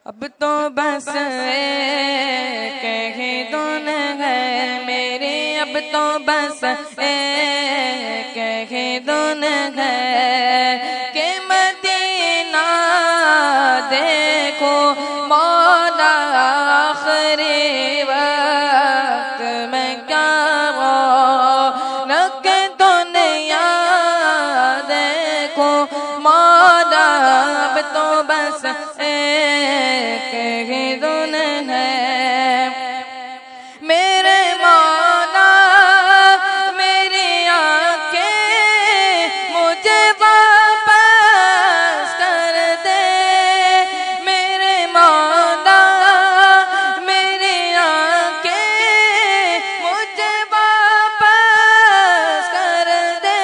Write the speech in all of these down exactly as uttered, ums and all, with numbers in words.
اب تو بس ایک ہی دن ہے میری، اب تو بس ایک ہی دن ہے کہ مدینہ دیکھو مولا آخری وقت میں کیا رونق دنیا دیکھو مولا، اب تو بس ایک ہی دن ہے میرے مولا، میری آنکھیں مجھے واپس کر دے، میرے مولا میری آنکھیں مجھے واپس کر دے،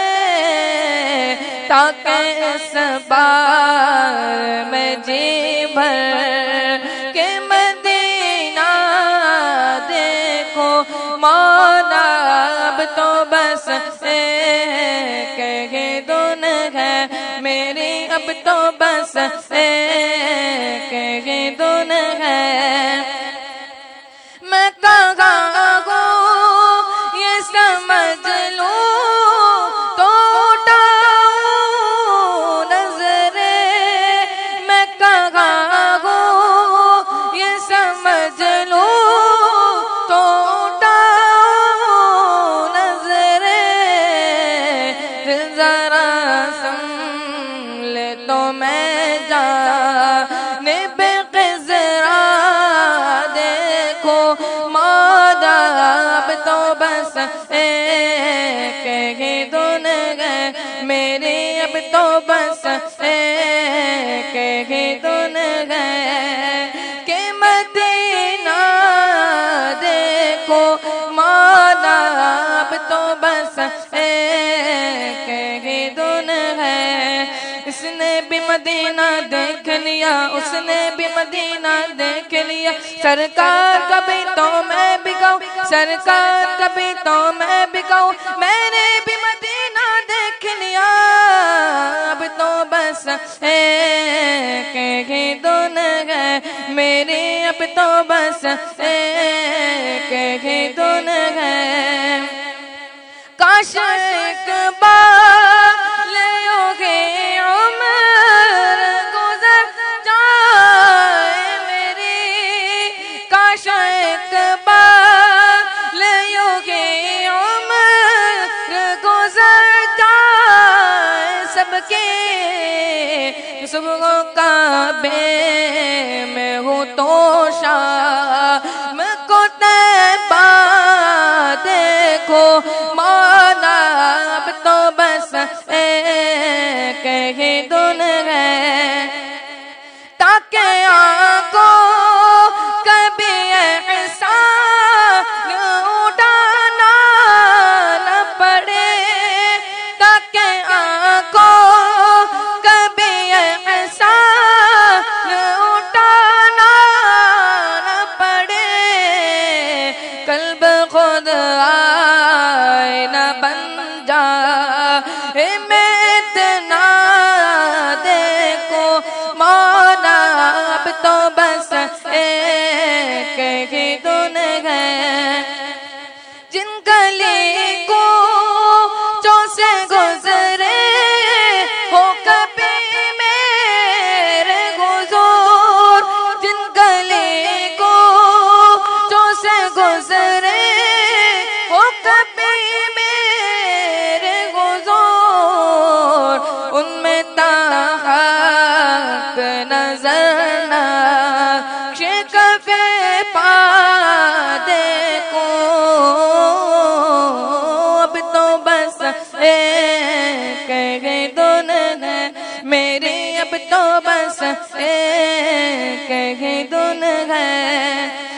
تاکہ اس بار میں جی بھر کے مدینہ دیکھو مولا، اب تو بس ایک ہی دن ہے میری، اب تو بس ایک ہی دن ہے میں کہاں ہوں یہ سمجھ لوں تو تو میں جانے بے خزرا دیکھو مولا، اب تو بس ایک ہی دن ہے میری، اب تو بس ایک ہی دن ہے کہ مدینہ دیکھو مولا، اب تو بس ایک ہی دن ہے اس نے بھی مدینہ دیکھ لیا، اس نے بھی مدینہ دیکھ لیا، سرکار کبھی تو میں بھی کہوں، سرکار کبھی تو میں بھی کہوں میں نے بھی مدینہ دیکھ لیا، اب تو بس ایک ہی دن ہے میری، اب تو بس ایک ہی دن ہے کاش ایک بار لیو گے عمر گزر جائے میری، کاش ایک بار لیو گے عمر گزر جائے سب کے صبح کعبے میں ہوں تو شام کو طیبہ دیکھو مولا، اب تو بس ایک ہی دن ہے تاکہ آنکھوں کبھی احسان اٹھانا نہ پڑے، تاکہ آنکھوں کبھی احسان اٹھانا نہ پڑے، قلب خود آئے نہ بن جا میں اتنا دیکھو مولا، اب تو بس ایک ہی دن ہے جن گلی کو جو سے گزرے ہو کبھی میرے حضور، جن گلی کو جو سے گزرے ہو کبھی میرے حضور، ان میں تاحق نظر نہ شکف پا دیکھو، اب تو بس ایک ہی دن ہے میری، اب تو بس ایک ہی دن ہے